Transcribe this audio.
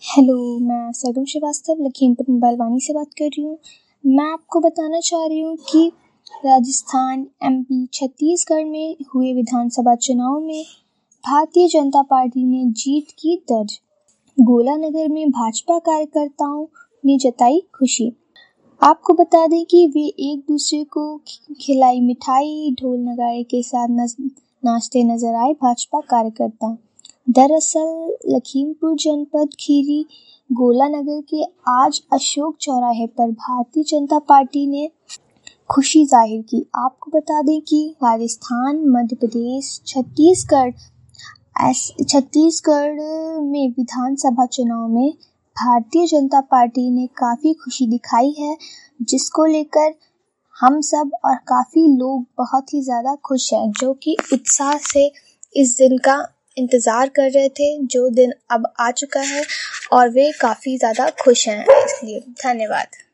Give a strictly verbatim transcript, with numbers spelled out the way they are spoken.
Hello, मैं सरों Srivastava Lakhimpur mobile वानी से बात कर रही हूँ। मैं आपको बताना चाह रही हूँ कि राजस्थान, एमपी, छत्तीसगढ़ में हुए विधानसभा चुनाव में भारतीय जनता पार्टी ने जीत की दर्ज। गोला नगर में भाजपा कार्यकर्ताओं ने जताई खुशी। आपको बता दें कि वे एक दूसरे को खिलाई मिठाई, ढोल नगाड़े के साथ नाचते नजर आए भाजपा कार्यकर्ता। दरअसल लखीमपुर जनपद खीरी गोला नगर के आज अशोक चौराहे पर भारतीय जनता पार्टी ने खुशी जाहिर की। आपको बता दें कि राजस्थान, मध्य प्रदेश, छत्तीसगढ़ छत्तीसगढ़ में विधानसभा चुनाव में भारतीय जनता पार्टी ने काफ़ी खुशी दिखाई है, जिसको लेकर हम सब और काफ़ी लोग बहुत ही ज़्यादा खुश हैं, जो कि उत्साह से इस दिन का इंतज़ार कर रहे थे, जो दिन अब आ चुका है और वे काफ़ी ज़्यादा खुश हैं। इसलिए धन्यवाद।